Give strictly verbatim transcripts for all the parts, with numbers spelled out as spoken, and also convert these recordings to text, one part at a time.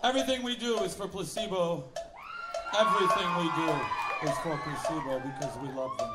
Everything we do is for placebo. Everything we do is for placebo because we love them.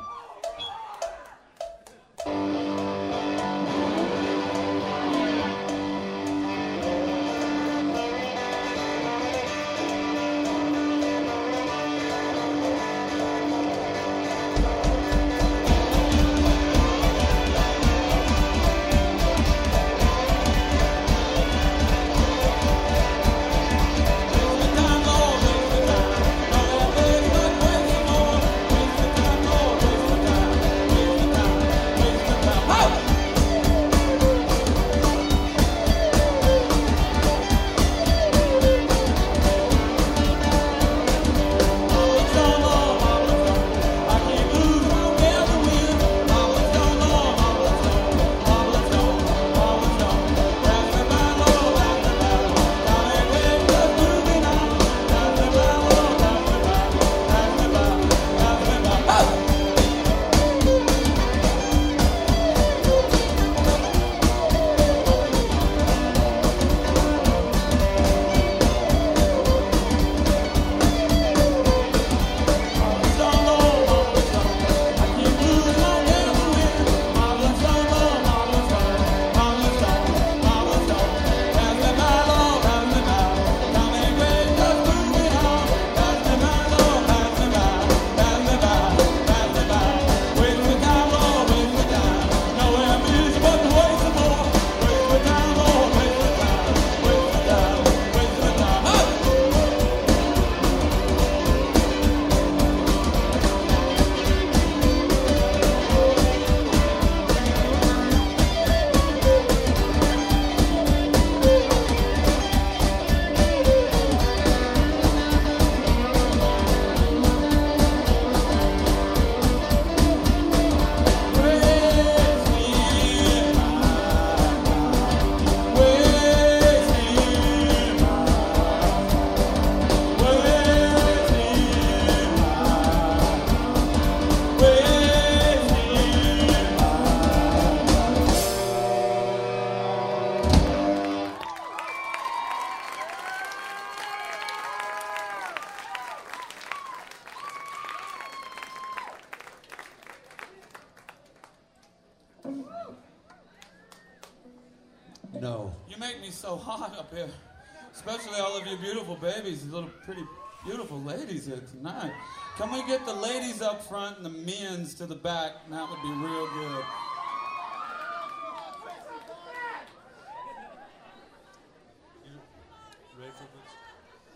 No. You make me so hot up here. Especially all of you beautiful babies, you little pretty beautiful ladies here tonight. Can we get the ladies up front and the men's to the back? That would be real good.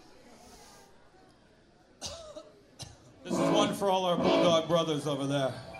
This is one for all our Bulldog brothers over there.